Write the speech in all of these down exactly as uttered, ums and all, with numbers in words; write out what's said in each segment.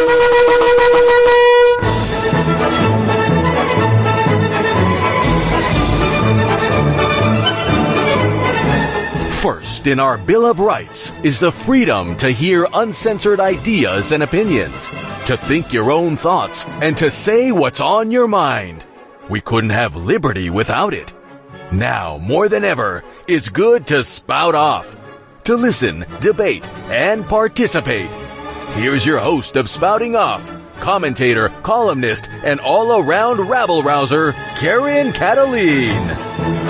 First in our Bill of Rights is the freedom to hear uncensored ideas and opinions, to think your own thoughts, and to say what's on your mind. We couldn't have liberty without it. Now, more than ever, it's good to spout off, to listen, debate, and participate. Here's your host of Spouting Off, commentator, columnist, and all-around rabble-rouser, Karen Kataline.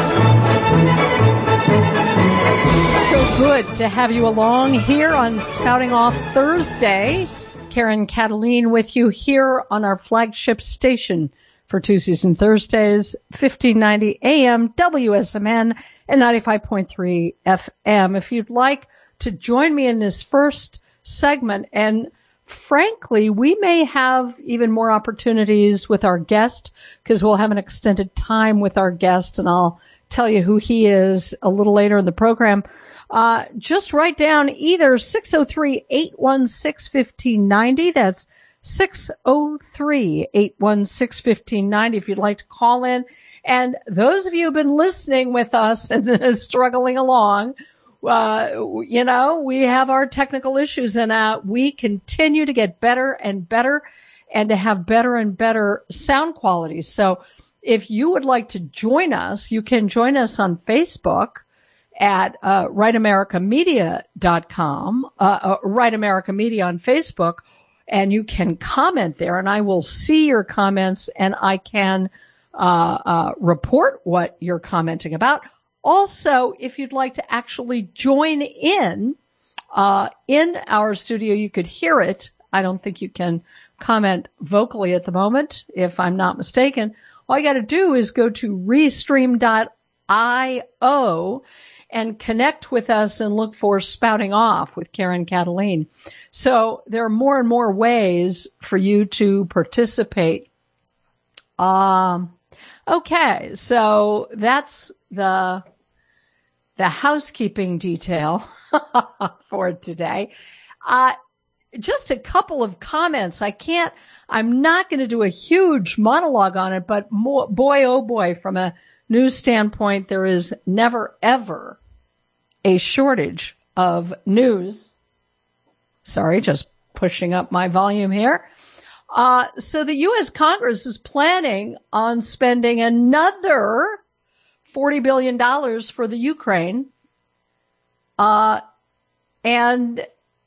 So good to have you along here on Spouting Off Thursday. Karen Kataline with you here on our flagship station for Tuesdays and Thursdays, fifteen ninety A M W S M N and ninety-five point three F M. If you'd like to join me in this first segment, and frankly, we may have even more opportunities with our guest because we'll have an extended time with our guest, and I'll tell you who he is a little later in the program. Uh, just write down either six oh three, eight one six, one five nine oh. That's six oh three, eight one six, one five nine oh if you'd like to call in. And those of you who've been listening with us and struggling along, uh, you know, we have our technical issues, and uh, we continue to get better and better and to have better and better sound quality. So if you would like to join us, you can join us on Facebook at uh, right america media dot com, uh, uh, Right America Media on Facebook, and you can comment there, and I will see your comments, and I can uh, uh, report what you're commenting about. Also, if you'd like to actually join in uh, in our studio, you could hear it. I don't think you can comment vocally at the moment, if I'm not mistaken. All you got to do is go to restream dot io and connect with us and look for Spouting Off with Karen Kataline. So there are more and more ways for you to participate. Um, okay, so that's the the housekeeping detail for today. Uh, just a couple of comments. I can't, I'm not going to do a huge monologue on it, but more, boy, oh boy, from a news standpoint, there is never, ever a shortage of news. Sorry, just pushing up my volume here. Uh, so the U S Congress is planning on spending another forty billion dollars for the Ukraine. Uh, and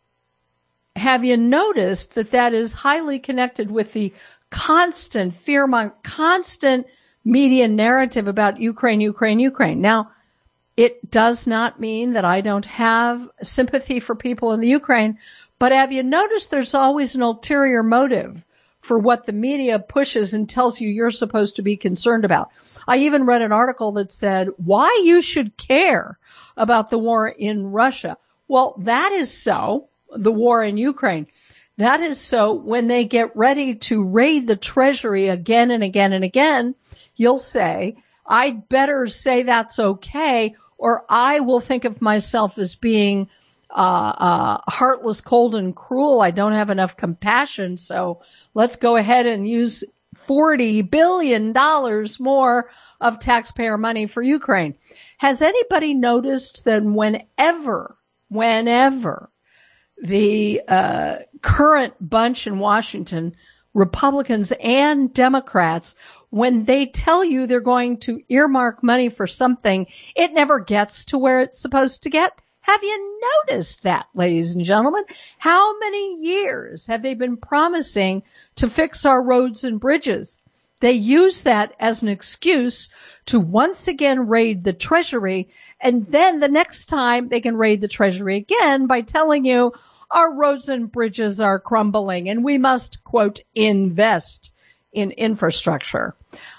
have you noticed that that is highly connected with the constant fear, constant media narrative about Ukraine, Ukraine, Ukraine? Now, it does not mean that I don't have sympathy for people in the Ukraine, but have you noticed there's always an ulterior motive for what the media pushes and tells you you're supposed to be concerned about? I even read an article that said why you should care about the war in Russia. Well, that is so, the war in Ukraine. That is so when they get ready to raid the Treasury again and again and again, you'll say, I'd better say that's okay, or I will think of myself as being uh, uh, heartless, cold, and cruel. I don't have enough compassion, so let's go ahead and use forty billion dollars more of taxpayer money for Ukraine. Has anybody noticed that whenever, whenever the uh, current bunch in Washington, Republicans and Democrats, when they tell you they're going to earmark money for something, it never gets to where it's supposed to get? Have you noticed that, ladies and gentlemen? How many years have they been promising to fix our roads and bridges? They use that as an excuse to once again raid the Treasury, and then the next time they can raid the Treasury again by telling you our roads and bridges are crumbling and we must, quote, invest in infrastructure.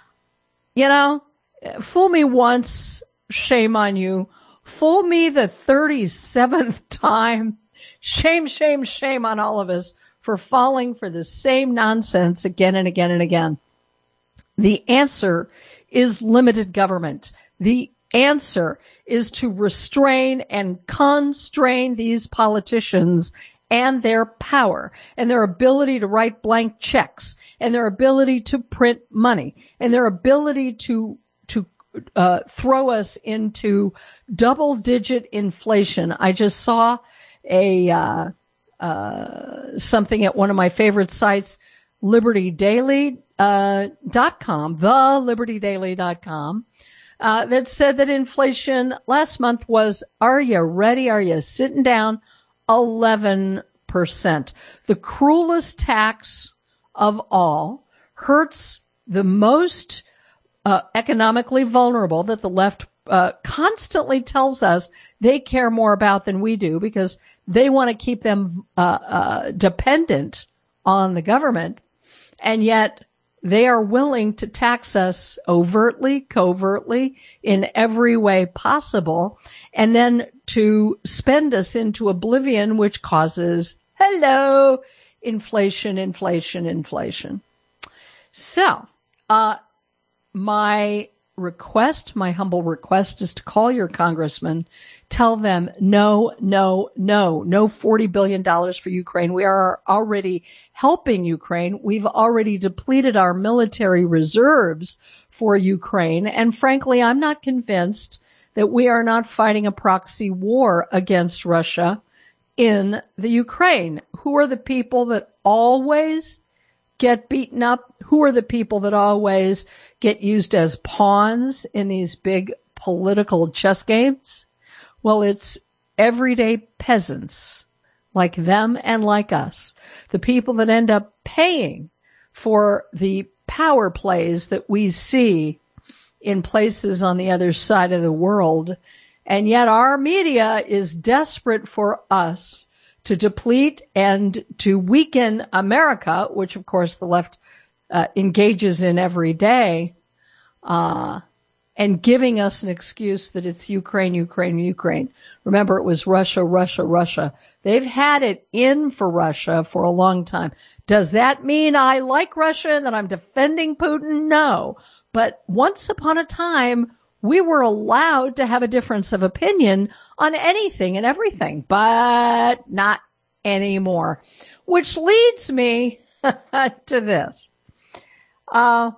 You know, fool me once, shame on you. Fool me the thirty-seventh time. Shame, shame, shame on all of us for falling for the same nonsense again and again and again. The answer is limited government. The answer is to restrain and constrain these politicians and their power and their ability to write blank checks and their ability to print money and their ability to to uh, throw us into double-digit inflation. I just saw a uh, uh, something at one of my favorite sites, Liberty Daily uh, dot com, the Liberty Daily dot com, uh, that said that inflation last month was, are you ready? Are you sitting down? eleven percent. The cruelest tax of all, hurts the most uh, economically vulnerable that the left uh, constantly tells us they care more about than we do because they want to keep them uh, uh, dependent on the government. And yet they are willing to tax us overtly, covertly, in every way possible, and then to spend us into oblivion, which causes, hello, inflation, inflation, inflation. So, uh, my request, my humble request is to call your congressman, tell them no, no, no, no forty billion dollars for Ukraine. We are already helping Ukraine. We've already depleted our military reserves for Ukraine. And frankly, I'm not convinced that we are not fighting a proxy war against Russia in the Ukraine. Who are the people that always get beaten up? Who are the people that always get used as pawns in these big political chess games? Well, it's everyday peasants like them and like us, the people that end up paying for the power plays that we see in places on the other side of the world. And yet our media is desperate for us to deplete and to weaken America, which of course the left uh, engages in every day, uh, and giving us an excuse that it's Ukraine, Ukraine, Ukraine. Remember, it was Russia, Russia, Russia. They've had it in for Russia for a long time. Does that mean I like Russia and that I'm defending Putin? No. But once upon a time, we were allowed to have a difference of opinion on anything and everything, but not anymore. Which leads me to this. Uh,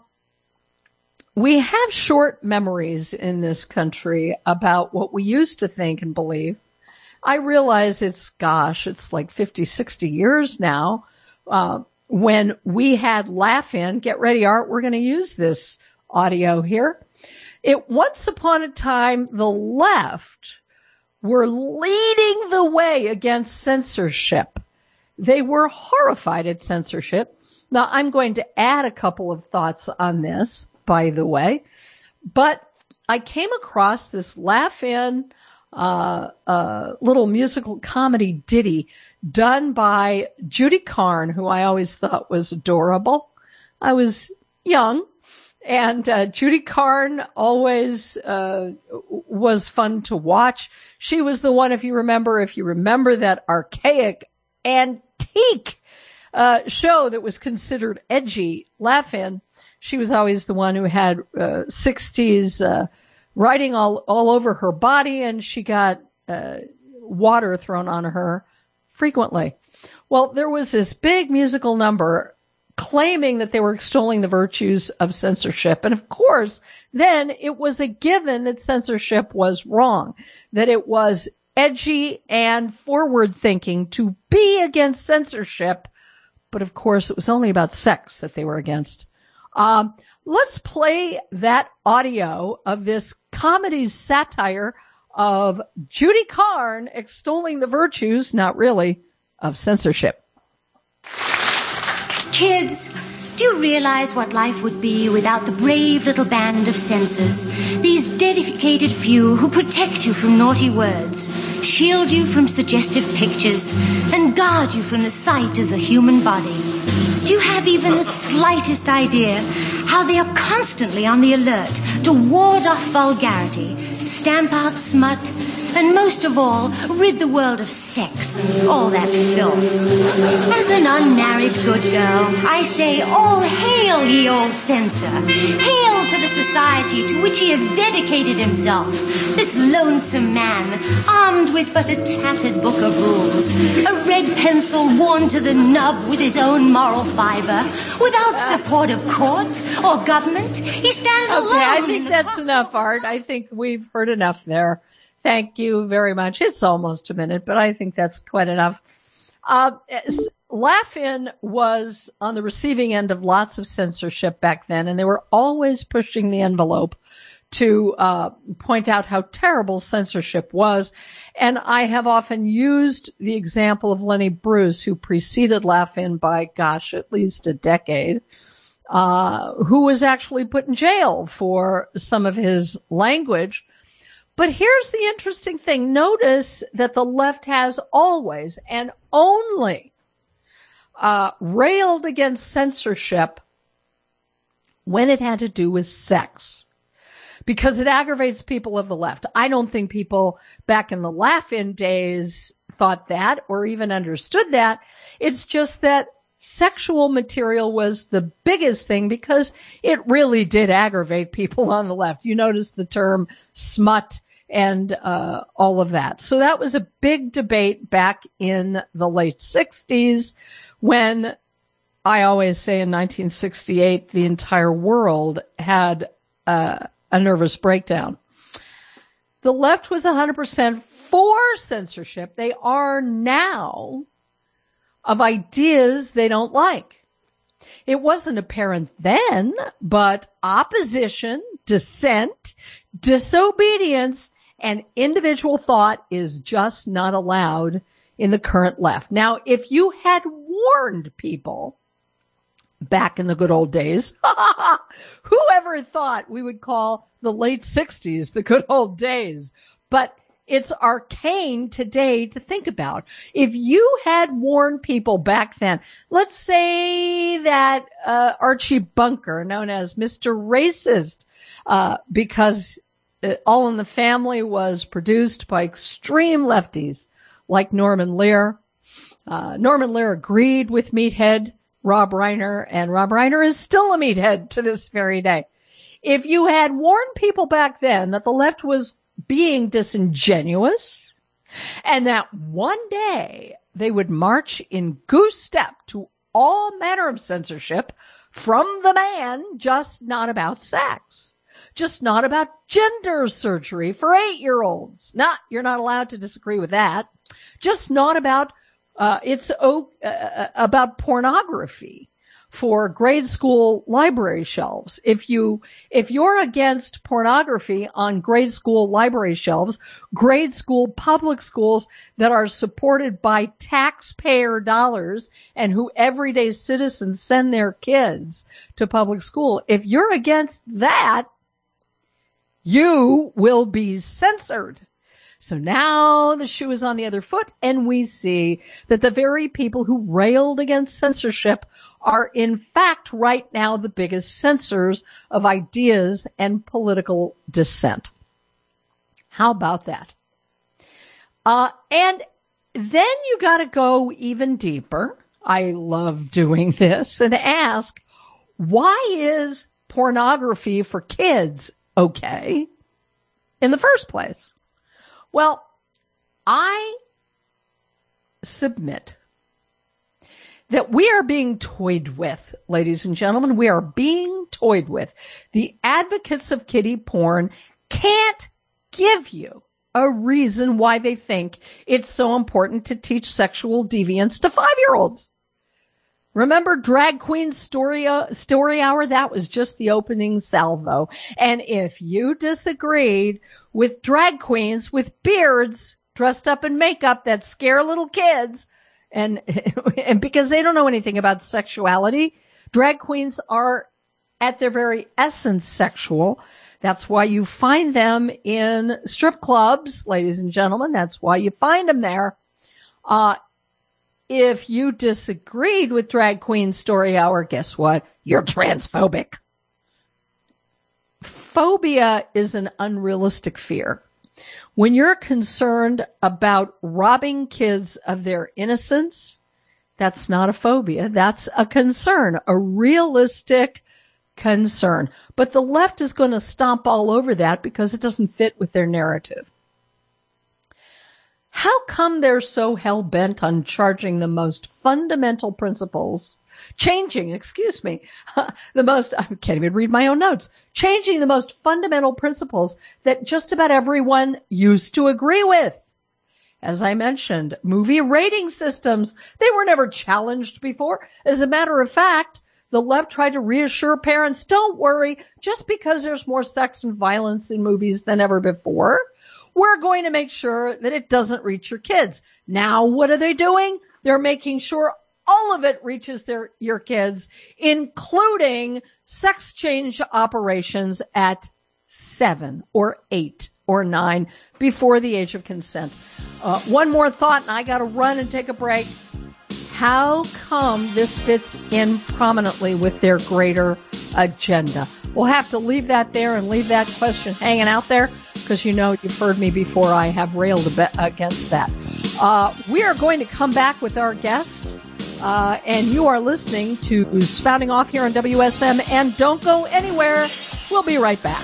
we have short memories in this country about what we used to think and believe. I realize it's, gosh, it's like fifty, sixty years now, uh, when we had Laugh-In. Get ready, Art. We're going to use this audio here. It once upon a time, the left were leading the way against censorship. They were horrified at censorship. Now, I'm going to add a couple of thoughts on this, by the way, but I came across this Laugh-In uh, uh, little musical comedy ditty done by Judy Carne, who I always thought was adorable. I was young. And uh, Judy Carne always uh, was fun to watch. She was the one, if you remember, if you remember that archaic, antique uh, show that was considered edgy, Laugh-In, she was always the one who had uh, sixties uh, writing all, all over her body, and she got uh, water thrown on her frequently. Well, there was this big musical number claiming that they were extolling the virtues of censorship. And of course, then it was a given that censorship was wrong, that it was edgy and forward thinking to be against censorship. But of course, it was only about sex that they were against. Um, let's play that audio of this comedy satire of Judy Carne extolling the virtues, not really, of censorship. Kids, do you realize what life would be without the brave little band of censors? These dedicated few who protect you from naughty words, shield you from suggestive pictures, and guard you from the sight of the human body. Do you have even the slightest idea how they are constantly on the alert to ward off vulgarity, stamp out smut, and most of all, rid the world of sex and all that filth. As an unmarried good girl, I say, all hail, ye old censor. Hail to the society to which he has dedicated himself. This lonesome man, armed with but a tattered book of rules, a red pencil worn to the nub with his own moral fiber, without support of court or government, he stands alone. Okay, I think in the that's cosmos. enough, Art. I think we've heard enough there. Thank you very much. It's almost a minute, but I think that's quite enough. Uh, Laugh-In was on the receiving end of lots of censorship back then, and they were always pushing the envelope to uh point out how terrible censorship was. And I have often used the example of Lenny Bruce, who preceded Laugh-In by, gosh, at least a decade, uh who was actually put in jail for some of his language. But here's the interesting thing. Notice that the left has always and only uh railed against censorship when it had to do with sex, because it aggravates people of the left. I don't think people back in the Laugh-In days thought that or even understood that. It's just that sexual material was the biggest thing because it really did aggravate people on the left. You notice the term smut and uh all of that. So that was a big debate back in the late sixties when, I always say, in nineteen sixty-eight, the entire world had uh a nervous breakdown. The left was one hundred percent for censorship. They are now of ideas they don't like. It wasn't apparent then, but opposition, dissent, disobedience, and individual thought is just not allowed in the current left. Now, if you had warned people back in the good old days, whoever thought we would call the late sixties the good old days? But it's arcane today to think about. If you had warned people back then, let's say that uh, Archie Bunker, known as Mister Racist, uh, because uh, All in the Family was produced by extreme lefties like Norman Lear. Uh, Norman Lear agreed with Meathead Rob Reiner, and Rob Reiner is still a meathead to this very day. If you had warned people back then that the left was being disingenuous and that one day they would march in goose step to all manner of censorship from the man, just not about sex, just not about gender surgery for eight-year-olds. Not, you're not allowed to disagree with that. Just not about Uh, it's oh, uh, about pornography for grade school library shelves. If you, if you're against pornography on grade school library shelves, grade school public schools that are supported by taxpayer dollars and who everyday citizens send their kids to public school, if you're against that, you will be censored. So now the shoe is on the other foot, and we see that the very people who railed against censorship are in fact right now the biggest censors of ideas and political dissent. How about that? Uh, and then you gotta go even deeper. I love doing this, and ask, why is pornography for kids okay in the first place? Well, I submit that we are being toyed with, ladies and gentlemen. We are being toyed with. The advocates of kiddie porn can't give you a reason why they think it's so important to teach sexual deviance to five-year-olds. Remember Drag Queen Story, uh, Story Hour? That was just the opening salvo. And if you disagreed with drag queens with beards dressed up in makeup that scare little kids, and, and because they don't know anything about sexuality, drag queens are at their very essence sexual. That's why you find them in strip clubs, ladies and gentlemen. That's why you find them there. Uh, If you disagreed with Drag Queen Story Hour, guess what? You're transphobic. Phobia is an unrealistic fear. When you're concerned about robbing kids of their innocence, that's not a phobia. That's a concern, a realistic concern. But the left is going to stomp all over that because it doesn't fit with their narrative. How come they're so hell-bent on charging the most fundamental principles, changing, excuse me, the most, I can't even read my own notes, changing the most fundamental principles that just about everyone used to agree with? As I mentioned, movie rating systems, they were never challenged before. As a matter of fact, the left tried to reassure parents, don't worry, just because there's more sex and violence in movies than ever before, we're going to make sure that it doesn't reach your kids. Now, what are they doing? They're making sure all of it reaches their your kids, including sex change operations at seven or eight or nine before the age of consent. Uh, one more thought, and I got to run and take a break. How come this fits in prominently with their greater agenda? We'll have to leave that there and leave that question hanging out there because, you know, you've heard me before. I have railed against that. Uh, we are going to come back with our guest, uh, and you are listening to Spouting Off here on W S M, and don't go anywhere. We'll be right back.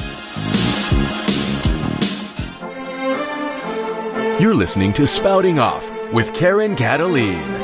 You're listening to Spouting Off with Karen Cataline.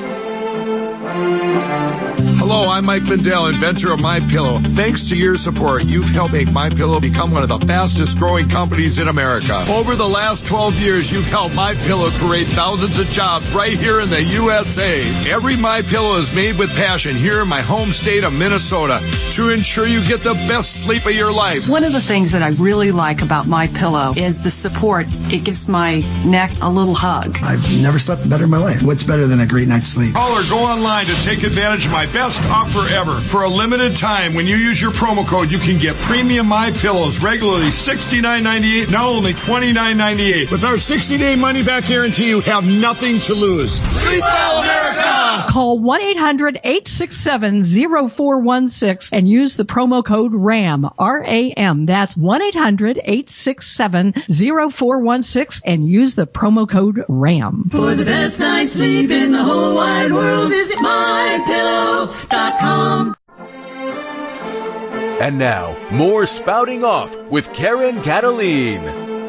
Hello, I'm Mike Lindell, inventor of MyPillow. Thanks to your support, you've helped make MyPillow become one of the fastest growing companies in America. Over the last twelve years, you've helped MyPillow create thousands of jobs right here in the U S A. Every MyPillow is made with passion here in my home state of Minnesota to ensure you get the best sleep of your life. One of the things that I really like about MyPillow is the support. It gives my neck a little hug. I've never slept better in my life. What's better than a great night's sleep? Call or go online to take advantage of my best offer ever. For a limited time, when you use your promo code, you can get premium MyPillows regularly sixty-nine ninety-eight, now only twenty-nine ninety-eight. With our sixty-day money-back guarantee, you have nothing to lose. Sleep well, America! Call one eight hundred eight six seven zero four one six and use the promo code RAM, R A M. That's one eight hundred eight six seven zero four one six and use the promo code RAM. For the best night's sleep in the whole wide world, visit my pillow dot com. And now, more Spouting Off with Karen Cataline.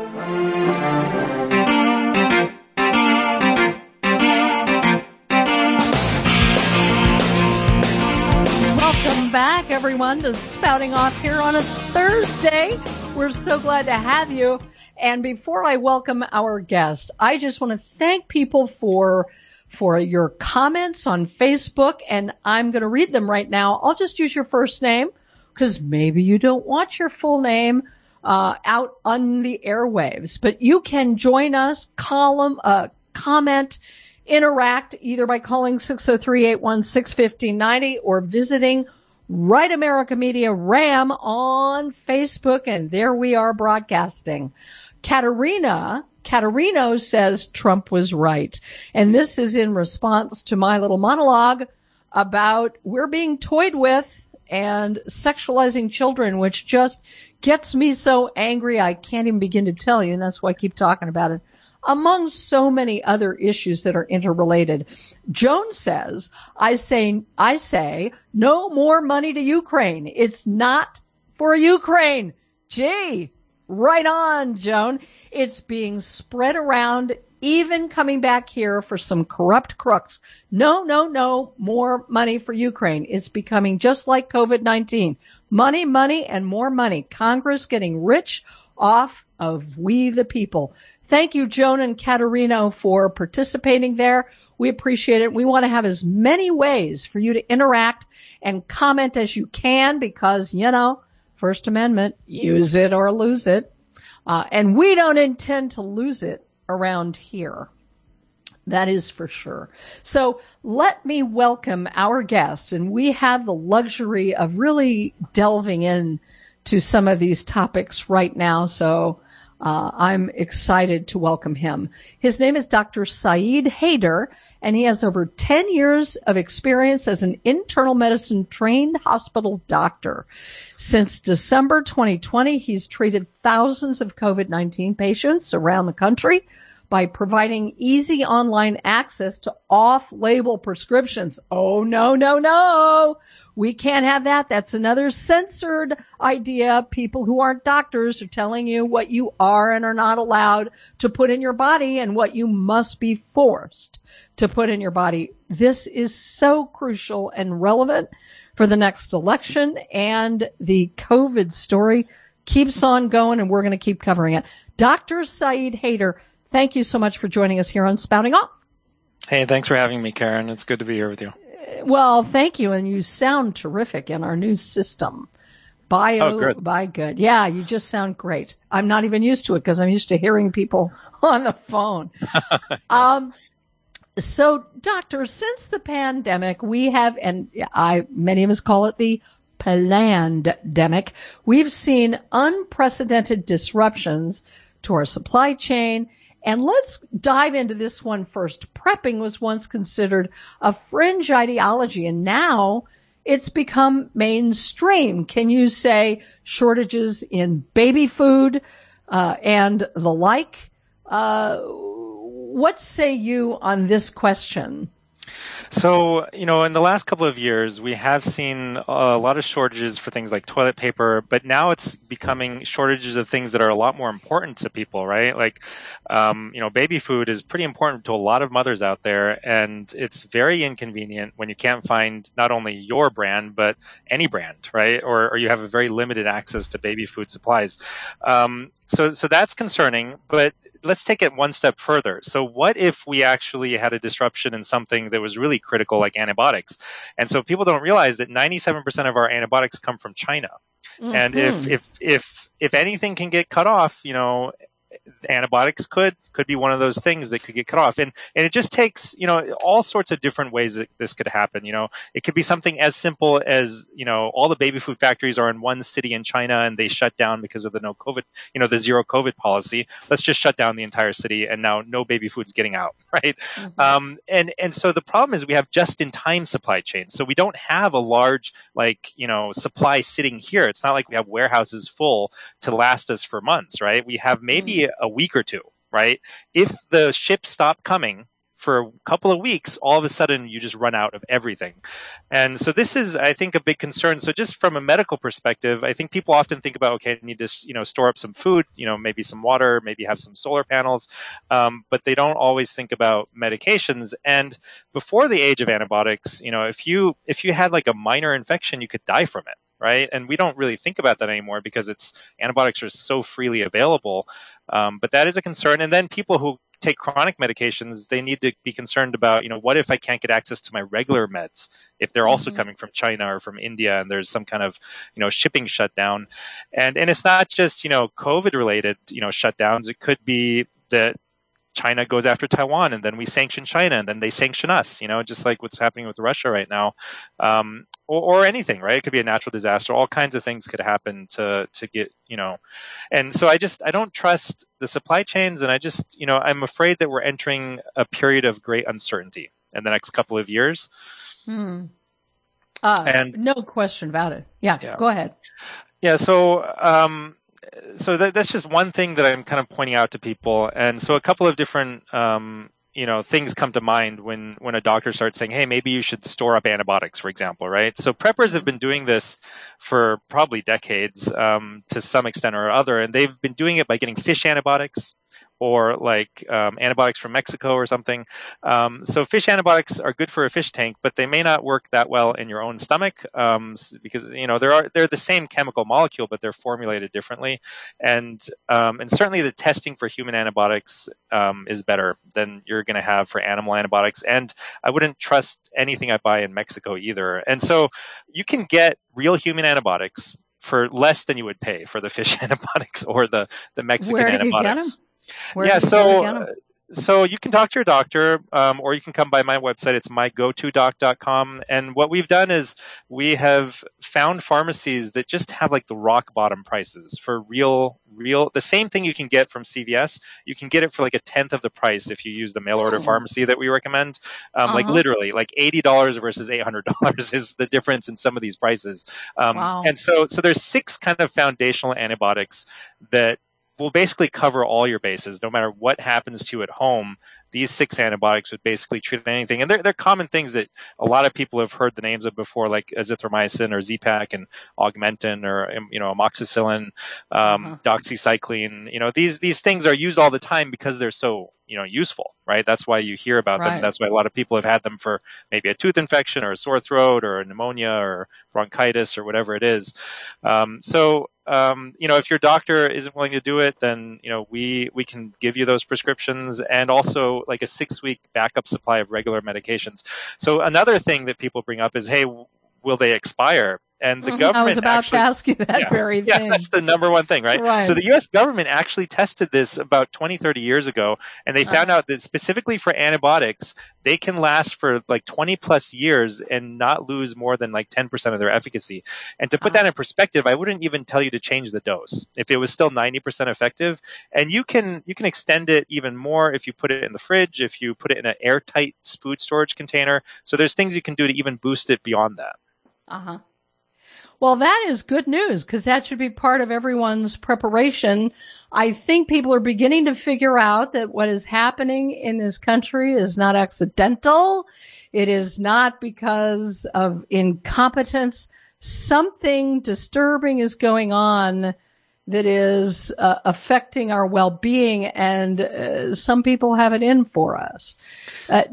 Welcome back, everyone, to Spouting Off here on a Thursday. We're so glad to have you. And before I welcome our guest, I just want to thank people for for your comments on Facebook, and I'm going to read them right now. I'll just use your first name because maybe you don't want your full name uh out on the airwaves. But you can join us, column, uh, comment, interact either by calling six oh three, eight one six, one five nine zero or visiting Right America Media RAM on Facebook, and there we are broadcasting. Katerina, Katerino says Trump was right. And this is in response to my little monologue about we're being toyed with and sexualizing children, which just gets me so angry I can't even begin to tell you, and that's why I keep talking about it, among so many other issues that are interrelated. Joan says, I say, I say, no more money to Ukraine. It's not for Ukraine. Gee, right on, Joan. It's being spread around, even coming back here for some corrupt crooks. No, no, no more money for Ukraine. It's becoming just like COVID nineteen. Money, money, and more money. Congress getting rich off of we the people. Thank you, Joan and Katerino, for participating there. We appreciate it. We want to have as many ways for you to interact and comment as you can because, you know, First Amendment, use it or lose it. Uh, and we don't intend to lose it around here. That is for sure. So let me welcome our guest, and we have the luxury of really delving in to some of these topics right now. So Uh, I'm excited to welcome him. His name is Doctor Saeed Haider, and he has over ten years of experience as an internal medicine trained hospital doctor. Since December twenty twenty, he's treated thousands of COVID nineteen patients around the country by providing easy online access to off-label prescriptions. Oh, no, no, no. We can't have that. That's another censored idea. People who aren't doctors are telling you what you are and are not allowed to put in your body and what you must be forced to put in your body. This is so crucial and relevant for the next election, and the COVID story keeps on going, and we're going to keep covering it. Doctor Saeed Haider, thank you so much for joining us here on Spouting Off. Hey, thanks for having me, Karen. It's good to be here with you. Well, thank you. And you sound terrific in our new system. Bio oh, good. by good. Yeah, you just sound great. I'm not even used to it because I'm used to hearing people on the phone. um, so, doctor, since the pandemic, we have, and I, many of us call it the plandemic, we've seen unprecedented disruptions to our supply chain. And let's dive into this one first. Prepping was once considered a fringe ideology, and now it's become mainstream. Can you say shortages in baby food uh, and the like? Uh, what say you on this question? So, you know, in the last couple of years, we have seen a lot of shortages for things like toilet paper, but now it's becoming shortages of things that are a lot more important to people, right? Like, um, you know, baby food is pretty important to a lot of mothers out there, and it's very inconvenient when you can't find not only your brand, but any brand, right? Or, or you have a very limited access to baby food supplies. Um, so, so that's concerning, but let's take it one step further. So what if we actually had a disruption in something that was really critical, like antibiotics? And so people don't realize that ninety-seven percent of our antibiotics come from China. Mm-hmm. And if, if, if, if anything can get cut off, you know, antibiotics could could be one of those things that could get cut off. And and it just takes, you know, all sorts of different ways that this could happen. You know, it could be something as simple as, you know, all the baby food factories are in one city in China and they shut down because of the no COVID, you know, the zero COVID policy. Let's just shut down the entire city and now no baby food's getting out, right? Mm-hmm. Um, and, and so the problem is we have just-in-time supply chains. So we don't have a large, like, you know, supply sitting here. It's not like we have warehouses full to last us for months, right? We have maybe mm-hmm. a week or two, right? If the ships stop coming for a couple of weeks, all of a sudden you just run out of everything. And so this is, I think, a big concern. So just from a medical perspective, I think people often think about, okay, I need to, you know, store up some food, you know, maybe some water, maybe have some solar panels, um, but they don't always think about medications. And before the age of antibiotics, you know, if you if you had like a minor infection, you could die from it. Right. And we don't really think about that anymore because it's antibiotics are so freely available. Um, but that is a concern. And then people who take chronic medications, they need to be concerned about, you know, what if I can't get access to my regular meds if they're also mm-hmm. coming from China or from India and there's some kind of, you know, shipping shutdown. And and it's not just, you know, COVID related, you know, shutdowns. It could be that China goes after Taiwan and then we sanction China and then they sanction us, you know, just like what's happening with Russia right now, um, or, or anything, right? It could be a natural disaster. All kinds of things could happen to, to get, you know, and so I just, I don't trust the supply chains. And I just, you know, I'm afraid that we're entering a period of great uncertainty in the next couple of years. Hmm. Uh, and no question about it. Yeah, yeah. Go ahead. Yeah. So, um, So that, that's just one thing that I'm kind of pointing out to people. And so a couple of different, um, you know, things come to mind when, when a doctor starts saying, hey, maybe you should store up antibiotics, for example, right? So preppers have been doing this for probably decades, um, to some extent or other. And they've been doing it by getting fish antibiotics or like um, antibiotics from Mexico or something. Um, so fish antibiotics are good for a fish tank, but they may not work that well in your own stomach um, because, you know, they're, they're the same chemical molecule, but they're formulated differently. And um, and certainly the testing for human antibiotics um, is better than you're going to have for animal antibiotics. And I wouldn't trust anything I buy in Mexico either. And so you can get real human antibiotics for less than you would pay for the fish antibiotics or the, the Mexican Where do antibiotics. You get them? Where yeah, so so you can talk to your doctor, um, or you can come by my website. It's my go to doc dot com. And what we've done is we have found pharmacies that just have like the rock bottom prices for real, real, the same thing you can get from C V S. You can get it for like a tenth of the price if you use the mail order Oh. pharmacy that we recommend. Um, Uh-huh. Like literally, like eighty dollars versus eight hundred dollars is the difference in some of these prices. Um, Wow. And so, so there's six kind of foundational antibiotics that will basically cover all your bases, no matter what happens to you at home. These six antibiotics would basically treat anything. And they're, they're common things that a lot of people have heard the names of before, like azithromycin or Z-Pak and Augmentin or, you know, amoxicillin, um, Uh-huh. doxycycline. You know, these, these things are used all the time because they're so, you know, useful, right? That's why you hear about Right. them. That's why a lot of people have had them for maybe a tooth infection or a sore throat or a pneumonia or bronchitis or whatever it is. Um, so, um, you know, if your doctor isn't willing to do it, then, you know, we, we can give you those prescriptions and also like a six week backup supply of regular medications. So another thing that people bring up is, hey, will they expire? And the Mhm. government I was about actually, to ask you that yeah, very yeah, thing. that's the number one thing, right? Right. So the U S government actually tested this about twenty, thirty years ago, and they found Uh-huh. out that specifically for antibiotics, they can last for like twenty plus years and not lose more than like ten percent of their efficacy. And to put Uh-huh. that in perspective, I wouldn't even tell you to change the dose if it was still ninety percent effective. And you can, you can extend it even more if you put it in the fridge, if you put it in an airtight food storage container. So there's things you can do to even boost it beyond that. Uh-huh. Well, that is good news because that should be part of everyone's preparation. I think people are beginning to figure out that what is happening in this country is not accidental. It is not because of incompetence. Something disturbing is going on that is uh, affecting our well-being, and uh, some people have it in for us. Uh,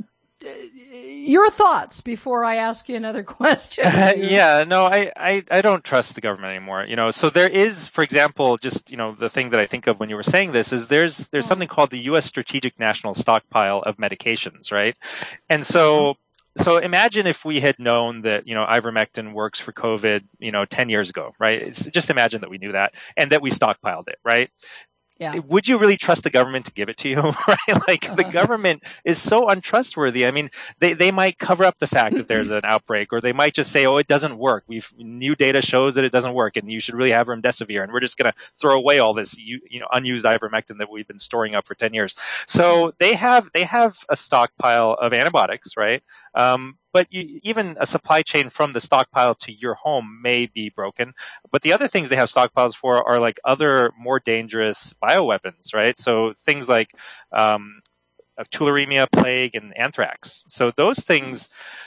Your thoughts before I ask you another question. Uh, yeah, no, I, I, I don't trust the government anymore. You know, so there is, for example, just, you know, the thing that I think of when you were saying this is there's, there's something called the U S Strategic National Stockpile of Medications, right? And so, so imagine if we had known that, you know, ivermectin works for COVID, you know, ten years ago, right? It's, just imagine that we knew that and that we stockpiled it, right? Yeah. Would you really trust the government to give it to you? Right? Like the government is so untrustworthy. I mean, they, they might cover up the fact that there's an outbreak, or they might just say, oh, it doesn't work. We've new data shows that it doesn't work and you should really have remdesivir. And we're just going to throw away all this, you, you know, unused ivermectin that we've been storing up for ten years. So they have, they have a stockpile of antibiotics, right? Um, But you, even a supply chain from the stockpile to your home may be broken. But the other things they have stockpiles for are like other more dangerous bioweapons, right? So things like um, tularemia, plague, and anthrax. So those things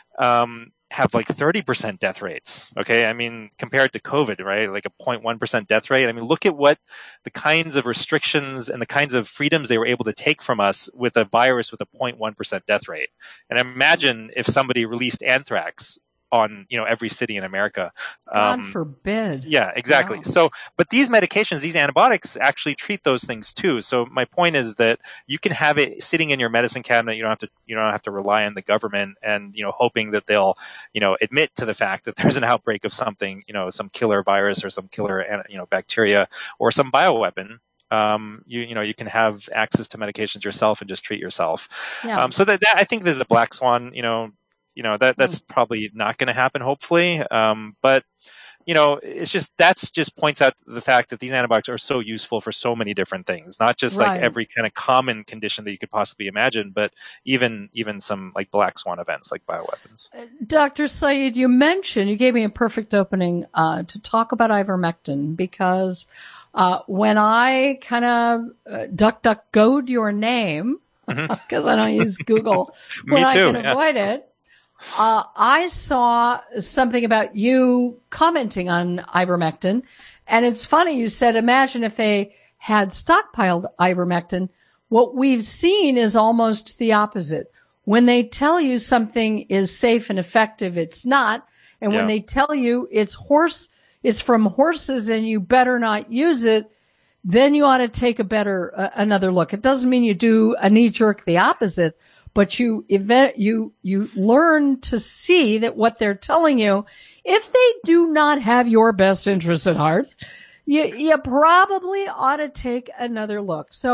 um, have like thirty percent death rates. Okay. I mean, compared to COVID, right? Like a zero point one percent death rate. I mean, look at what the kinds of restrictions and the kinds of freedoms they were able to take from us with a virus with a zero point one percent death rate. And imagine if somebody released anthrax on, you know, every city in America. God Um, forbid. Yeah, exactly. Wow. So, but these medications, these antibiotics actually treat those things too. So my point is that you can have it sitting in your medicine cabinet. You don't have to, you don't have to rely on the government and, you know, hoping that they'll, you know, admit to the fact that there's an outbreak of something, you know, some killer virus or some killer, you know, bacteria or some bioweapon. Um, you, you know, you can have access to medications yourself and just treat yourself. Yeah. Um, so that, that I think there's a black swan, you know, you know, that, that's mm. probably not going to happen, hopefully. Um, but, you know, it's just, that's just points out the fact that these antibiotics are so useful for so many different things, not just Right. like every kind of common condition that you could possibly imagine, but even, even some like black swan events like bioweapons. Doctor Saeed, you mentioned, you gave me a perfect opening, uh, to talk about ivermectin because, uh, when I kind of uh, duck, duck, go'd your name, because mm-hmm. I don't use Google when Me too, I can yeah. avoid it. Uh, I saw something about you commenting on ivermectin, and it's funny. You said, imagine if they had stockpiled ivermectin. What we've seen is almost the opposite. When they tell you something is safe and effective, it's not. And yeah. when they tell you it's horse, it's from horses and you better not use it, then you ought to take a better, uh, another look. It doesn't mean you do a knee jerk the opposite. But you event, you, you learn to see that what they're telling you, if they do not have your best interests at heart, you, you probably ought to take another look. So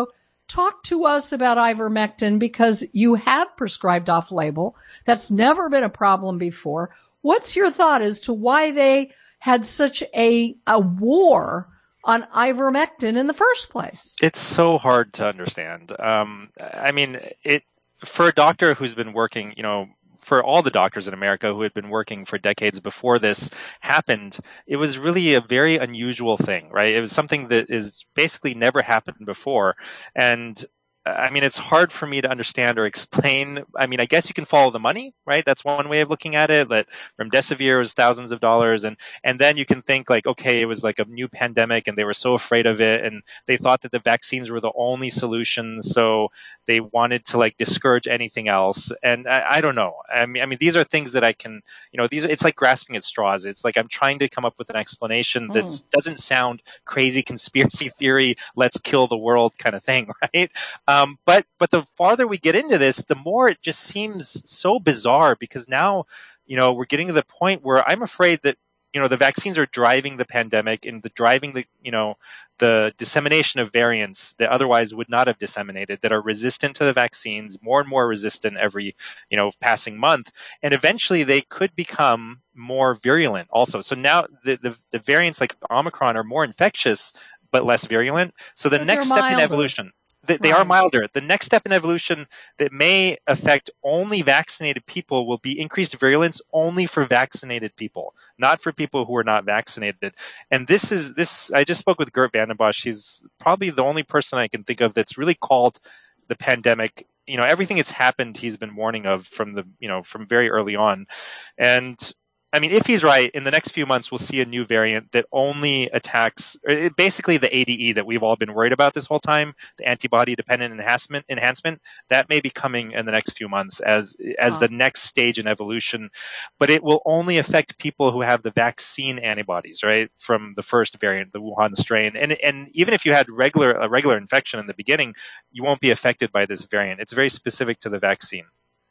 talk to us about ivermectin because you have prescribed off-label. That's never been a problem before. What's your thought as to why they had such a, a war on ivermectin in the first place? It's so hard to understand. Um, I mean, it for a doctor who's been working, you know, for all the doctors in America who had been working for decades before this happened, it was really a very unusual thing, right? It was something that is basically never happened before. And I mean, it's hard for me to understand or explain. I mean, I guess you can follow the money, right? That's one way of looking at it. That remdesivir was thousands of dollars. And, and then you can think like, okay, it was like a new pandemic and they were so afraid of it. And they thought that the vaccines were the only solution. So they wanted to like discourage anything else. And I, I don't know. I mean, I mean, these are things that I can, you know, these, it's like grasping at straws. It's like I'm trying to come up with an explanation that mm. doesn't sound crazy conspiracy theory, let's kill the world kind of thing, right? Um, but but the farther we get into this, the more it just seems so bizarre because now, you know, we're getting to the point where I'm afraid that, you know, the vaccines are driving the pandemic and the driving the, you know, the dissemination of variants that otherwise would not have disseminated that are resistant to the vaccines, more and more resistant every, you know, passing month. And eventually they could become more virulent also. So now the, the, the variants like Omicron are more infectious, but less virulent. So the but next step milder. in evolution, They, they right. are milder. The next step in evolution that may affect only vaccinated people will be increased virulence only for vaccinated people, not for people who are not vaccinated. And this is this. I just spoke with Geert Vanden Bossche. He's probably the only person I can think of that's really called the pandemic. You know, everything that's happened, he's been warning of from the you know from very early on, and. I mean, if he's right, in the next few months, we'll see a new variant that only attacks basically the A D E that we've all been worried about this whole time, the antibody-dependent enhancement. Enhancement that may be coming in the next few months as as wow. the next stage in evolution, but it will only affect people who have the vaccine antibodies, right, from the first variant, the Wuhan strain. And and even if you had regular a regular infection in the beginning, you won't be affected by this variant. It's very specific to the vaccine,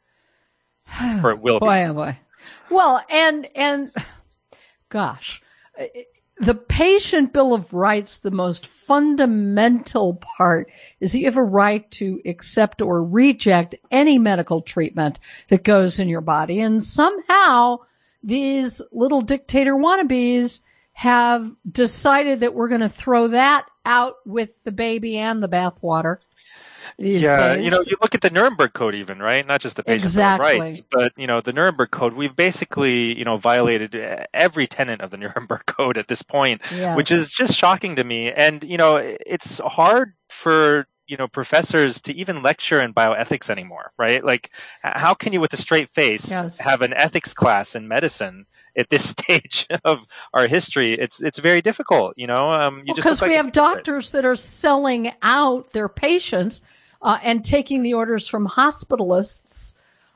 or it will boy, be. Oh boy. Well, and, and, gosh, the patient bill of rights, the most fundamental part is that you have a right to accept or reject any medical treatment that goes in your body. And somehow these little dictator wannabes have decided that we're going to throw that out with the baby and the bathwater. These yeah, days. you know, you look at the Nuremberg Code even, right? Not just the patient exactly. bill of rights, but, you know, the Nuremberg Code, we've basically, you know, violated every tenet of the Nuremberg Code at this point, yes. which is just shocking to me. And, you know, it's hard for, you know, professors to even lecture in bioethics anymore, right? Like, how can you with a straight face yes. have an ethics class in medicine at this stage of our history? It's it's very difficult, you know. Um, you well, just because like we have doctors that are selling out their patients uh, and taking the orders from hospitalists,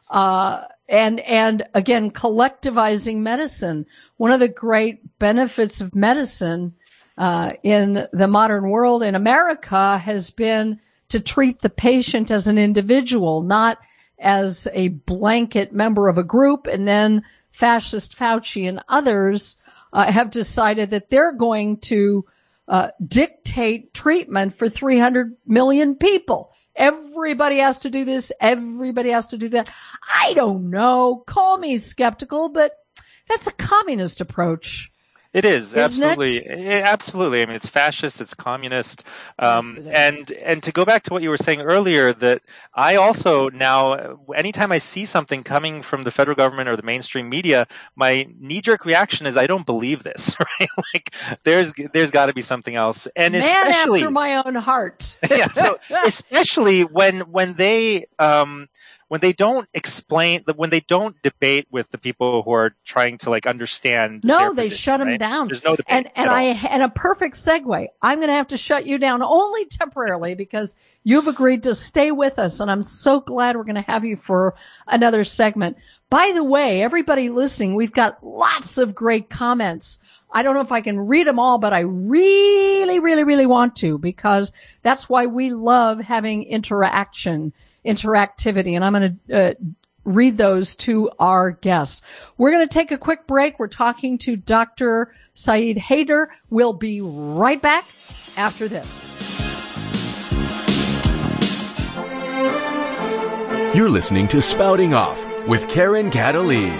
uh, and and again collectivizing medicine. One of the great benefits of medicine uh, in the modern world in America has been to treat the patient as an individual, not as a blanket member of a group, and then fascist Fauci and others uh, have decided that they're going to uh, dictate treatment for three hundred million people. Everybody has to do this. Everybody has to do that. I don't know. Call me skeptical, but that's a communist approach. It is, Isn't absolutely. it? Yeah, absolutely. I mean, it's fascist, it's communist. Um, Yes, it is. and, and to go back to what you were saying earlier, that I also now, anytime I see something coming from the federal government or the mainstream media, my knee-jerk reaction is I don't believe this, right? Like, there's, there's gotta be something else. And Man especially, after my own heart. yeah, so especially when, when they, um, when they don't explain, when they don't debate with the people who are trying to like understand. No, their they position, shut them right? down. There's no debate. And, and at I, all. and a perfect segue. I'm going to have to shut you down only temporarily because you've agreed to stay with us. And I'm so glad we're going to have you for another segment. By the way, everybody listening, we've got lots of great comments. I don't know if I can read them all, but I really, really, really want to because that's why we love having interaction. interactivity, and I'm going to uh, read those to our guests. We're going to take a quick break. We're talking to Doctor Syed Haider. We'll be right back after this. You're listening to Spouting Off with Karen Kataline.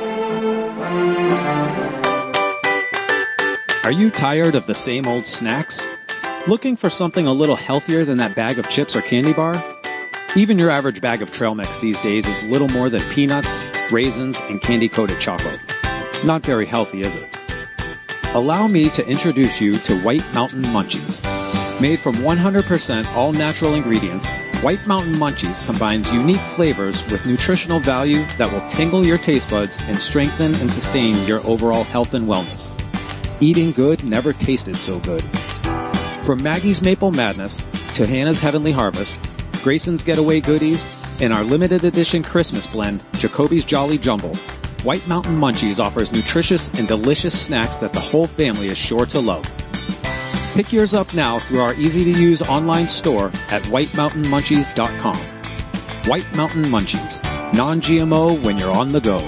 Are you tired of the same old snacks? Looking for something a little healthier than that bag of chips or candy bar? Even your average bag of trail mix these days is little more than peanuts, raisins, and candy-coated chocolate. Not very healthy, is it? Allow me to introduce you to White Mountain Munchies. Made from one hundred percent all-natural ingredients, White Mountain Munchies combines unique flavors with nutritional value that will tingle your taste buds and strengthen and sustain your overall health and wellness. Eating good never tasted so good. From Maggie's Maple Madness to Hannah's Heavenly Harvest, Grayson's Getaway Goodies, and our limited edition Christmas blend, Jacoby's Jolly Jumble, White Mountain Munchies offers nutritious and delicious snacks that the whole family is sure to love. Pick yours up now through our easy-to-use online store at white mountain munchies dot com. White Mountain Munchies, non-G M O when you're on the go.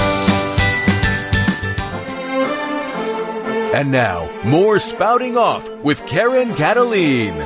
And now, more Spouting Off with Karen Kataline.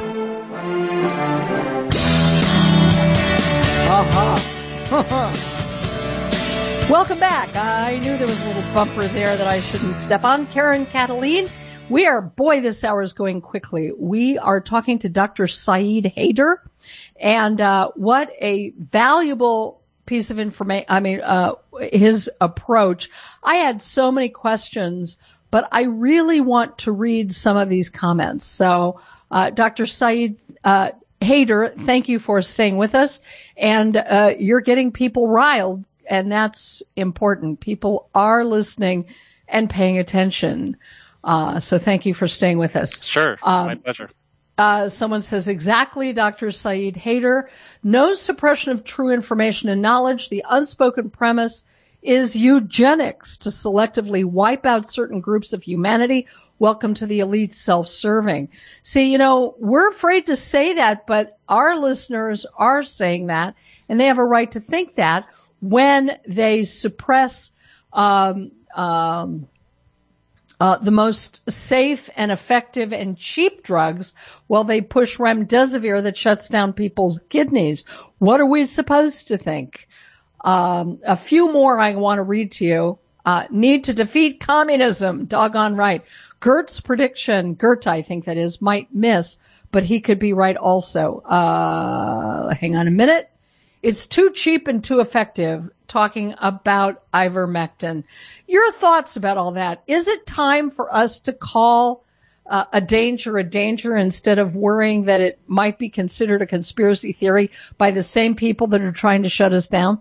Uh-huh. Welcome back. I knew there was a little bumper there that I shouldn't step on. Karen Kataline. We are, boy, this hour is going quickly. We are talking to Doctor Saeed Haider, and uh, what a valuable piece of information. I mean, uh, his approach. I had so many questions, but I really want to read some of these comments. So, uh, Doctor Saeed uh, Haider, thank you for staying with us, and uh, you're getting people riled, and that's important. People are listening and paying attention. Uh, so thank you for staying with us. Sure. Um, my pleasure. Uh, someone says, exactly, Doctor Saeed Haider. No suppression of true information and knowledge. The unspoken premise is eugenics to selectively wipe out certain groups of humanity. Welcome to the elite self-serving. See, you know, we're afraid to say that, but our listeners are saying that, and they have a right to think that when they suppress, um, um, Uh, the most safe and effective and cheap drugs, while they push remdesivir that shuts down people's kidneys. What are we supposed to think? Um, a few more I want to read to you. Uh, need to defeat communism. Doggone right. Gert's prediction, Gert, I think that is, might miss, but he could be right also. Uh, hang on a minute. It's too cheap and too effective. Talking about ivermectin. Your thoughts about all that. Is it time for us to call uh, a danger a danger instead of worrying that it might be considered a conspiracy theory by the same people that are trying to shut us down?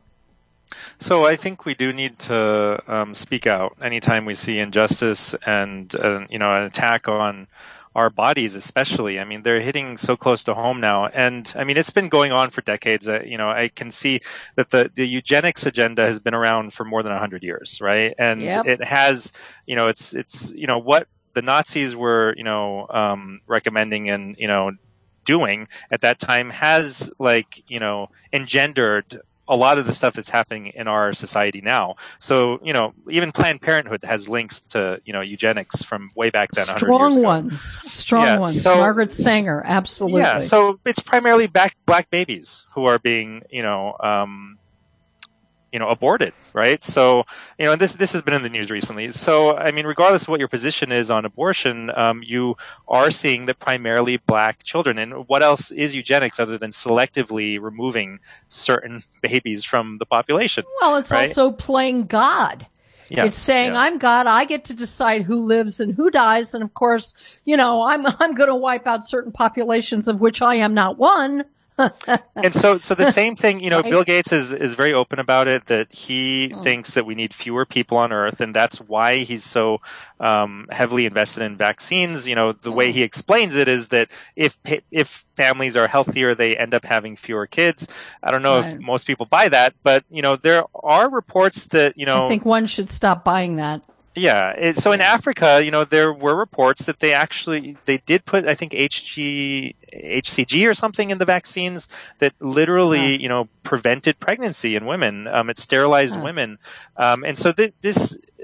So I think we do need to um, speak out anytime we see injustice and, uh, you know, an attack on our bodies, especially. I mean, they're hitting so close to home now. And I mean, it's been going on for decades. Uh, you know, I can see that the, the eugenics agenda has been around for more than a hundred years, right? And yep. It has, you know, it's, it's, you know, what the Nazis were, you know, um, recommending and, you know, doing at that time has, like, you know, engendered a lot of the stuff that's happening in our society now. So, you know, even Planned Parenthood has links to, you know, eugenics from way back then. Strong ones. Strong yeah, ones. so, Margaret Sanger, absolutely. Yeah, so it's primarily back, black babies who are being, you know, um, you know, aborted, right? So, you know, this this has been in the news recently. So, I mean, regardless of what your position is on abortion, um, you are seeing that primarily black children. And what else is eugenics other than selectively removing certain babies from the population? Well, it's right? also playing God. Yeah, it's saying, yeah. I'm God, I get to decide who lives and who dies. And of course, you know, I'm I'm going to wipe out certain populations of which I am not one. And so, so the same thing, you know, right? Bill Gates is, is very open about it, that he oh. thinks that we need fewer people on Earth, and that's why he's so um, heavily invested in vaccines. You know, the oh. way he explains it is that if if families are healthier, they end up having fewer kids. I don't know right. if most people buy that, but, you know, there are reports that, you know... I think one should stop buying that. Yeah. It, so in Africa, you know, there were reports that they actually, they did put, I think, H G, H C G or something in the vaccines that literally, huh. you know, prevented pregnancy in women. Um, it sterilized huh. women. Um, and so th- this,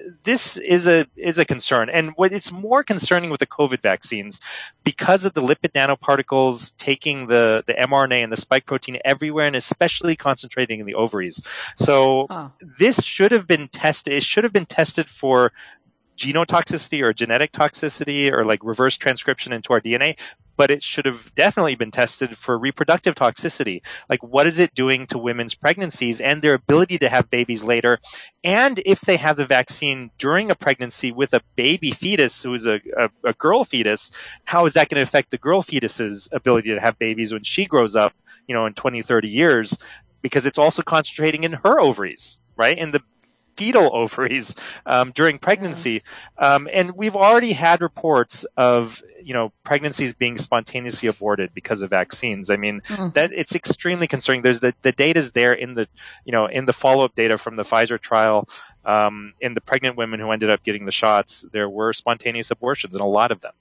this is a is a concern. And what it's more concerning with the COVID vaccines, because of the lipid nanoparticles taking the, the mRNA and the spike protein everywhere, and especially concentrating in the ovaries. So oh. this should have been tested. It should have been tested for genotoxicity or genetic toxicity or like reverse transcription into our D N A, but it should have definitely been tested for reproductive toxicity. Like, what is it doing to women's pregnancies and their ability to have babies later? And if they have the vaccine during a pregnancy with a baby fetus who is a, a, a girl fetus, how is that going to affect the girl fetus's ability to have babies when she grows up, you know, in twenty, thirty years? Because it's also concentrating in her ovaries, right? In the fetal ovaries um, during pregnancy. Um, and we've already had reports of, you know, pregnancies being spontaneously aborted because of vaccines. I mean, mm-hmm. that it's extremely concerning. There's the, the data's there in the, you know, in the follow-up data from the Pfizer trial. Um, in the pregnant women who ended up getting the shots, there were spontaneous abortions, and a lot of them.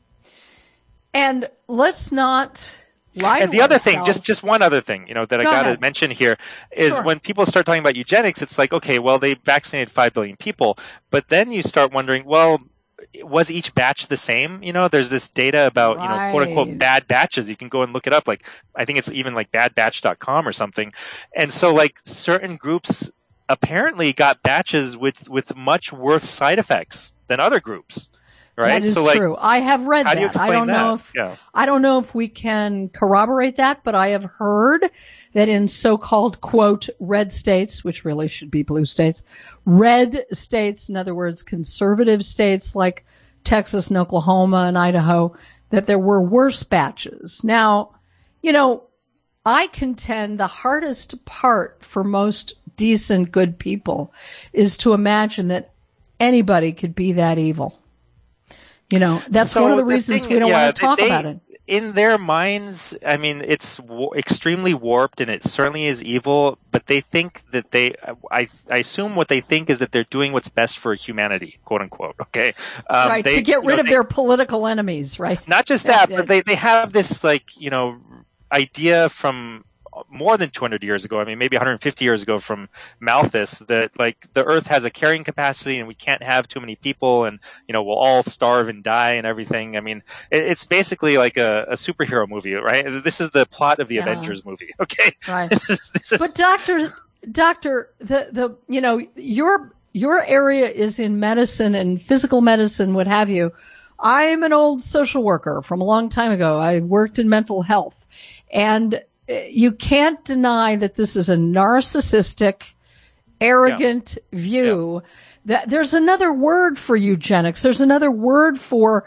And let's not lie and the to other ourselves. thing, just just one other thing, you know, that Go I got to ahead. mention here is Sure. when people start talking about eugenics, it's like, okay, well, they vaccinated five billion people, but then you start wondering, well, was each batch the same? You know, there's this data about, Right. you know, quote unquote bad batches. You can go and look it up. Like, I think it's even like bad batch dot com or something. And so like certain groups apparently got batches with, with much worse side effects than other groups. Right? That is so, like, true. I have read how that. do you explain I don't that? know if Yeah. I don't know if we can corroborate that, but I have heard that in so-called quote red states, which really should be blue states, red states, in other words, conservative states like Texas and Oklahoma and Idaho, that there were worse batches. Now, you know, I contend the hardest part for most decent, good people is to imagine that anybody could be that evil. You know, that's So one of the the reasons thing- we don't yeah, want to talk they- about it. In their minds, I mean, it's w- extremely warped, and it certainly is evil. But they think that they, I, I assume what they think is that they're doing what's best for humanity, quote unquote. Okay, um, right, they, to get you rid know, of they- their political enemies, right? Not just Yeah, that, yeah. but they, they have this, like, you know, idea from more than two hundred years ago. I mean, maybe one hundred fifty years ago from Malthus, that like the Earth has a carrying capacity and we can't have too many people, and you know we'll all starve and die and everything. I mean, it, it's basically like a, a superhero movie, right? This is the plot of the Yeah. Avengers movie. Okay, Right. This is- this is- But doctor, doctor, the, the, you know, your, your area is in medicine and physical medicine, what have you. I'm an old social worker from a long time ago. I worked in mental health, and you can't deny that this is a narcissistic, arrogant view. That there's another word for eugenics. There's another word for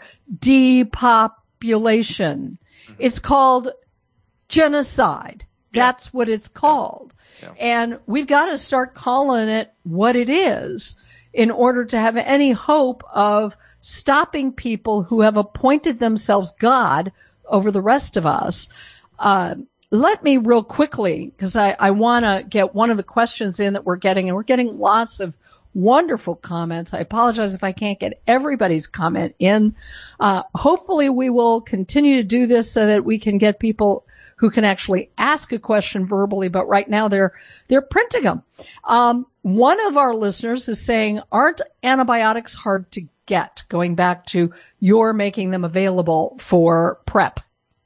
depopulation. It's called genocide. That's what it's called. Yeah. And we've got to start calling it what it is in order to have any hope of stopping people who have appointed themselves God over the rest of us. Uh, let me real quickly, because I, I want to get one of the questions in that we're getting, and we're getting lots of wonderful comments. I apologize if I can't get everybody's comment in. Uh, hopefully we will continue to do this so that we can get people who can actually ask a question verbally, but right now they're, they're printing them. Um, one of our listeners is saying, aren't antibiotics hard to get? Going back to your making them available for PrEP.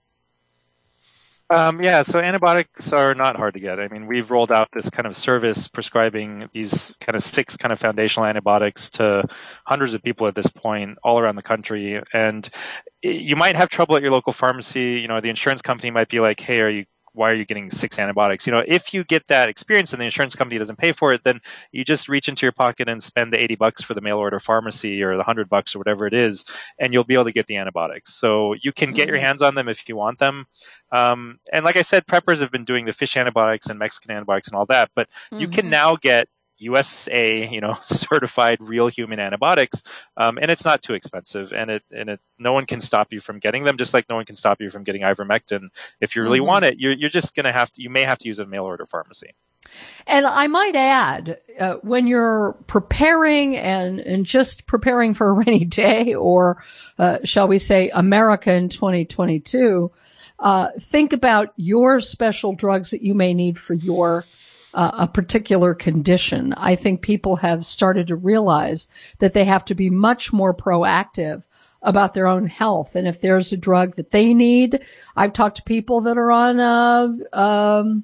Um, yeah, so antibiotics are not hard to get. I mean, we've rolled out this kind of service prescribing these kind of six kind of foundational antibiotics to hundreds of people at this point all around the country. And you might have trouble at your local pharmacy. You know, the insurance company might be like, hey, are you why are you getting six antibiotics? You know, if you get that experience and the insurance company doesn't pay for it, then you just reach into your pocket and spend the eighty bucks for the mail order pharmacy or the hundred bucks or whatever it is, and you'll be able to get the antibiotics. So you can get your hands on them if you want them. Um, and like I said, preppers have been doing the fish antibiotics and Mexican antibiotics and all that, but mm-hmm. you can now get U S A, you know, certified real human antibiotics, um, and it's not too expensive, and it and it no one can stop you from getting them, just like no one can stop you from getting ivermectin. If you really mm-hmm. want it, you're you're just gonna have to. You may have to use a mail order pharmacy. And I might add, uh, when you're preparing and and just preparing for a rainy day, or uh, shall we say, America in twenty twenty-two, uh, think about your special drugs that you may need for your uh, a particular condition. I think people have started to realize that they have to be much more proactive about their own health. And if there's a drug that they need, I've talked to people that are on uh, um,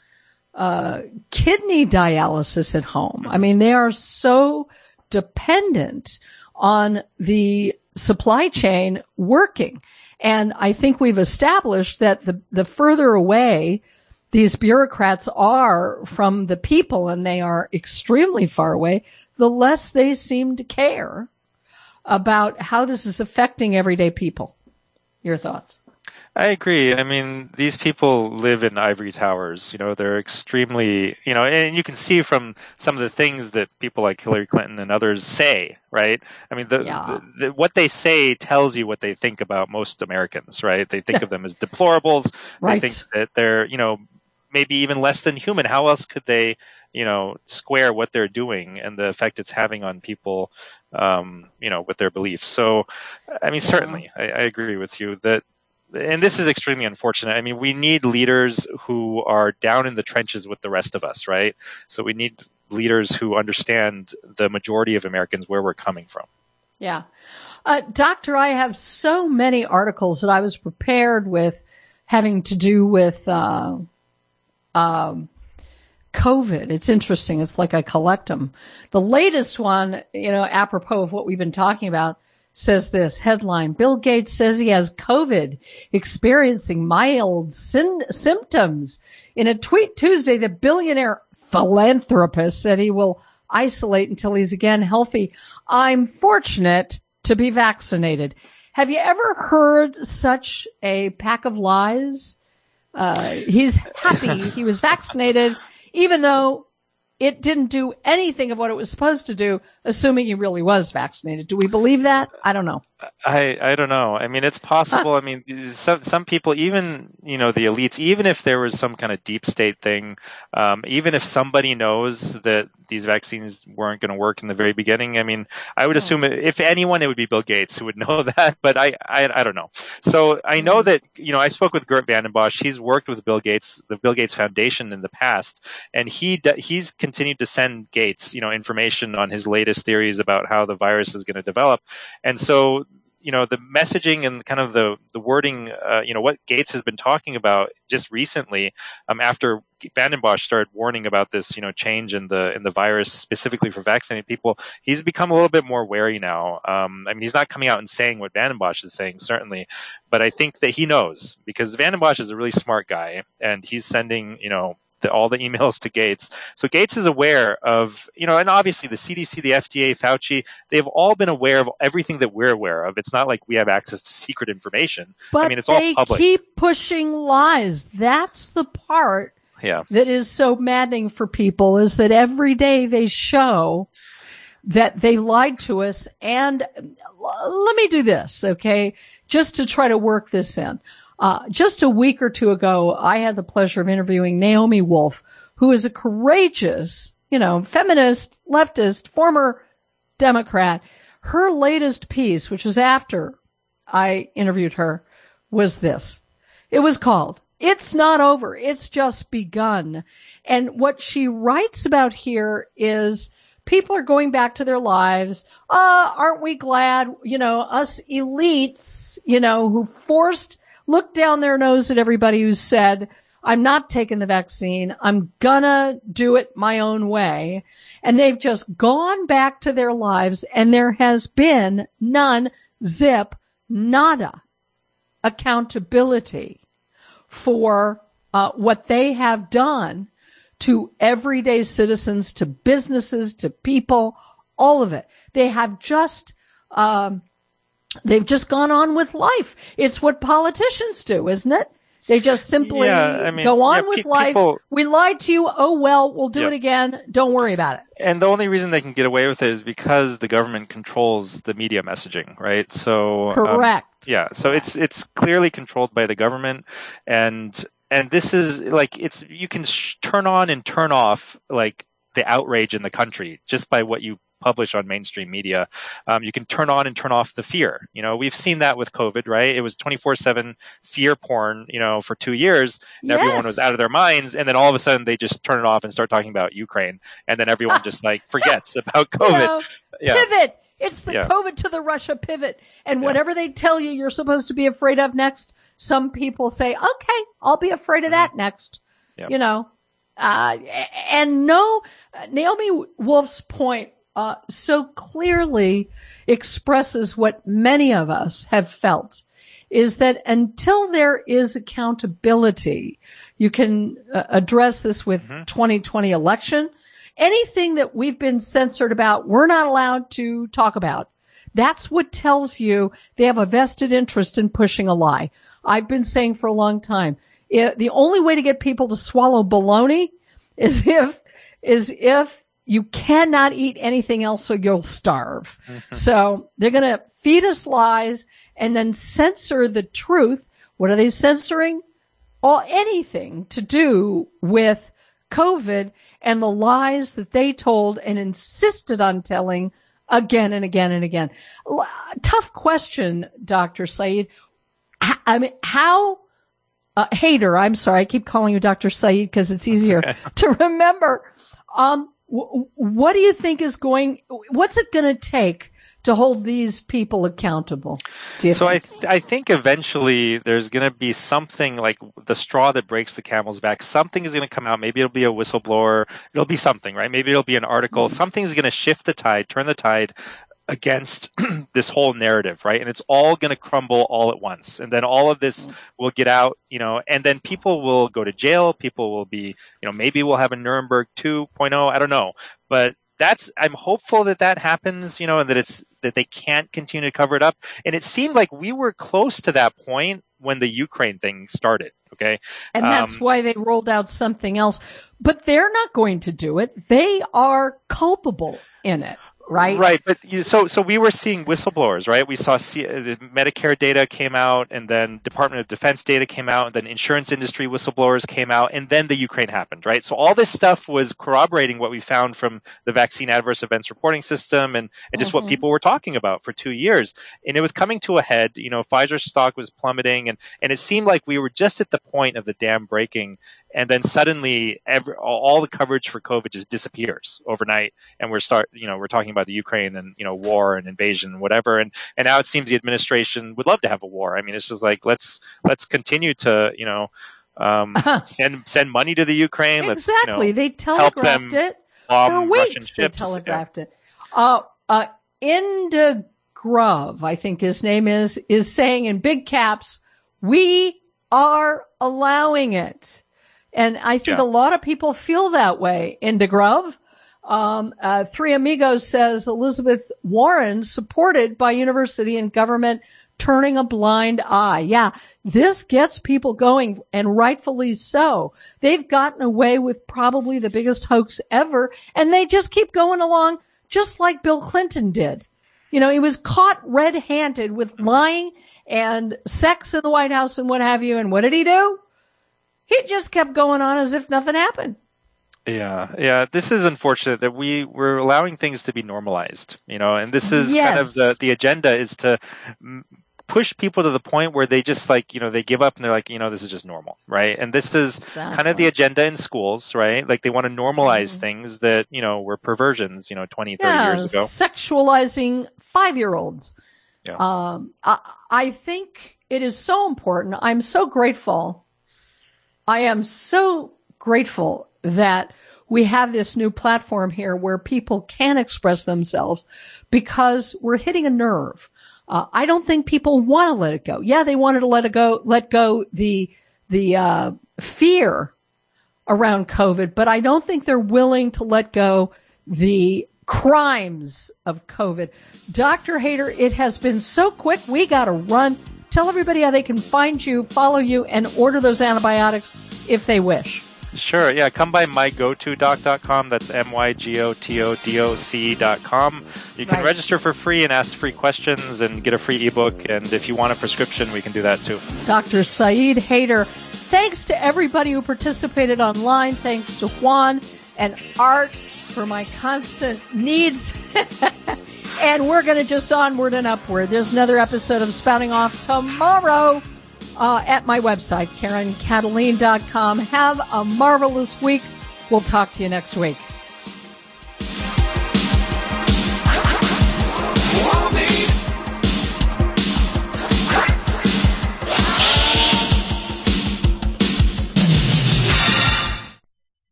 uh, kidney dialysis at home. I mean, they are so dependent on the supply chain working. And I think we've established that the, the further away these bureaucrats are from the people, and they are extremely far away, the less they seem to care about how this is affecting everyday people. Your thoughts? I agree. I mean, these people live in ivory towers. You know, they're extremely, you know, and you can see from some of the things that people like Hillary Clinton and others say, right? I mean, the, yeah. the, the, what they say tells you what they think about most Americans, right? They think of them as deplorables. Right. They think that they're, you know, maybe even less than human. How else could they, you know, square what they're doing and the effect it's having on people, um, you know, with their beliefs? So, I mean, certainly, I, I agree with you that. And this is extremely unfortunate. I mean, we need leaders who are down in the trenches with the rest of us, right? So we need leaders who understand the majority of Americans where we're coming from. Yeah. Uh, Doctor, I have so many articles that I was prepared with having to do with uh, um, COVID. It's interesting. It's like I collect them. The latest one, you know, apropos of what we've been talking about, says this headline: Bill Gates says he has COVID, experiencing mild syn- symptoms. In a tweet Tuesday, the billionaire philanthropist said he will isolate until he's again healthy. I'm fortunate to be vaccinated. Have you ever heard such a pack of lies? Uh, he's happy he was vaccinated, even though it didn't do anything of what it was supposed to do, assuming he really was vaccinated. Do we believe that? I don't know. I, I don't know. I mean, it's possible. I mean, some some people, even, you know, the elites, even if there was some kind of deep state thing, um, even if somebody knows that these vaccines weren't going to work in the very beginning, I mean, I would assume if anyone, it would be Bill Gates who would know that, but I, I, I don't know. So I know that, you know, I spoke with Gert Vanden Bossche. He's worked with Bill Gates, the Bill Gates Foundation in the past, and he he's continued to send Gates, you know, information on his latest theories about how the virus is going to develop. And so, you know, the messaging and kind of the, the wording, uh, you know, what Gates has been talking about just recently, um, after Vanden Bossche started warning about this, you know, change in the, in the virus specifically for vaccinated people, he's become a little bit more wary now. Um, I mean, he's not coming out and saying what Vanden Bossche is saying, certainly, but I think that he knows, because Vanden Bossche is a really smart guy, and he's sending, you know, The, all the emails to Gates. So Gates is aware of, you know, and obviously the C D C, the F D A, Fauci, they've all been aware of everything that we're aware of. It's not like we have access to secret information. But I mean, it's they all public. keep pushing lies. That's the part yeah. that is so maddening for people, is that every day they show that they lied to us. And let me do this, okay, just to try to work this in. Uh, just a week or two ago, I had the pleasure of interviewing Naomi Wolf, who is a courageous, you know, feminist, leftist, former Democrat. Her latest piece, which was after I interviewed her, was this. It was called, "It's Not Over, It's Just Begun." And what she writes about here is people are going back to their lives. Uh, aren't we glad, you know, us elites, you know, who forced look down their nose at everybody who said, I'm not taking the vaccine. I'm gonna do it my own way. And they've just gone back to their lives, and there has been none, zip, nada accountability for uh, what they have done to everyday citizens, to businesses, to people, all of it. They have just, um, They've just gone on with life. It's what politicians do, isn't it? They just simply yeah, I mean, go on yeah, with pe- life. people, we lied to you. Oh, well, we'll do yeah. it again. Don't worry about it. And the only reason they can get away with it is because the government controls the media messaging, right? So correct. Um, yeah. So it's it's clearly controlled by the government, and and this is like it's you can sh- turn on and turn off like the outrage in the country just by what you publish on mainstream media. Um, you can turn on and turn off the fear. You know, we've seen that with COVID, right? It was twenty-four seven fear porn, you know, for two years and Yes. everyone was out of their minds. And then all of a sudden they just turn it off and start talking about Ukraine. And then everyone just like forgets about COVID. You know, yeah. Pivot. It's the Yeah. COVID to the Russia pivot. And whatever they tell you you're supposed to be afraid of next, some people say, okay, I'll be afraid of that next. Yep. You know, uh, and no, Naomi Wolf's point, uh, so clearly expresses what many of us have felt, is that until there is accountability, you can uh, address this with Mm-hmm. twenty twenty election. Anything that we've been censored about, we're not allowed to talk about. That's what tells you they have a vested interest in pushing a lie. I've been saying for a long time, it, the only way to get people to swallow baloney is if, is if you cannot eat anything else or you'll starve. Mm-hmm. So they're going to feed us lies and then censor the truth. What are they censoring? All, anything to do with COVID and the lies that they told and insisted on telling again and again and again. L- tough question, Doctor Saeed. H- I mean, how, uh, Hader, I'm sorry, I keep calling you Doctor Saeed because it's easier okay. to remember. Um, w- what do you think is going, what's it going to take to hold these people accountable? Do you so think? I th- I think eventually there's going to be something like the straw that breaks the camel's back. Something is going to come out. Maybe it'll be a whistleblower. It'll be something, right? Maybe it'll be an article. Mm-hmm. Something's going to shift the tide, turn the tide against this whole narrative, right? And it's all going to crumble all at once. And then all of this will get out, you know, and then people will go to jail. People will be, you know, maybe we'll have a Nuremberg two point oh. I don't know. But that's, I'm hopeful that that happens, you know, and that it's, that they can't continue to cover it up. And it seemed like we were close to that point when the Ukraine thing started. Okay. And that's Um, why they rolled out something else. But they're not going to do it. They are culpable in it, right? Right. But you, so, so we were seeing whistleblowers, right? We saw C, the Medicare data came out, and then Department of Defense data came out, and then insurance industry whistleblowers came out, and then the Ukraine happened, right? So all this stuff was corroborating what we found from the vaccine adverse events reporting system and, and just Mhm. what people were talking about for two years. And it was coming to a head. You know, Pfizer stock was plummeting, and, and it seemed like we were just at the point of the dam breaking. And then suddenly every, all the coverage for COVID just disappears overnight. And we're start, you know, we're talking about the Ukraine and, you know, war and invasion and whatever. And, and now it seems the administration would love to have a war. I mean, it's just like, let's, let's continue to, you know, um, send, send money to the Ukraine. Let's, Exactly. you know, they help telegraphed them it for bomb Russian weeks. They ships. telegraphed it. Uh, uh, Inda Grove, I think his name is, is saying in big caps, we are allowing it. And I think Yeah. a lot of people feel that way. Inda Grove. Um, uh, Three Amigos says Elizabeth Warren supported by university and government turning a blind eye. Yeah, this gets people going, and rightfully so. They've gotten away with probably the biggest hoax ever, and they just keep going along just like Bill Clinton did. You know, he was caught red-handed with lying and sex in the White House and what have you, and what did he do? He just kept going on as if nothing happened. Yeah, yeah. This is unfortunate that we we're allowing things to be normalized, you know, and this is kind of Yes. the the agenda is to mm, push people to the point where they just like, you know, they give up and they're like, you know, this is just normal, right? And this is kind of Exactly. the agenda in schools, right? Like they want to normalize Mhm. things that, you know, were perversions, you know, twenty, thirty Yeah, years ago. sexualizing five-year-olds. Yeah. Um, I, I think it is so important. I'm so grateful. I am so grateful that we have this new platform here where people can express themselves because we're hitting a nerve. Uh, I don't think people want to let it go. Yeah, they wanted to let it go, let go the, the, uh, fear around COVID, but I don't think they're willing to let go the crimes of COVID. Doctor Hader, it has been so quick. We got to run. Tell everybody how they can find you, follow you, and order those antibiotics if they wish. Sure, yeah. Come by my go to doc dot com. That's M Y G O T O D O C dot com. You can Right. register for free and ask free questions and get a free ebook. And if you want a prescription, we can do that too. Doctor Saeed Hader, thanks to everybody who participated online. Thanks to Juan and Art for my constant needs. And we're going to just onward and upward. There's another episode of Spouting Off tomorrow uh, at my website, Karen Kataline dot com. Have a marvelous week. We'll talk to you next week.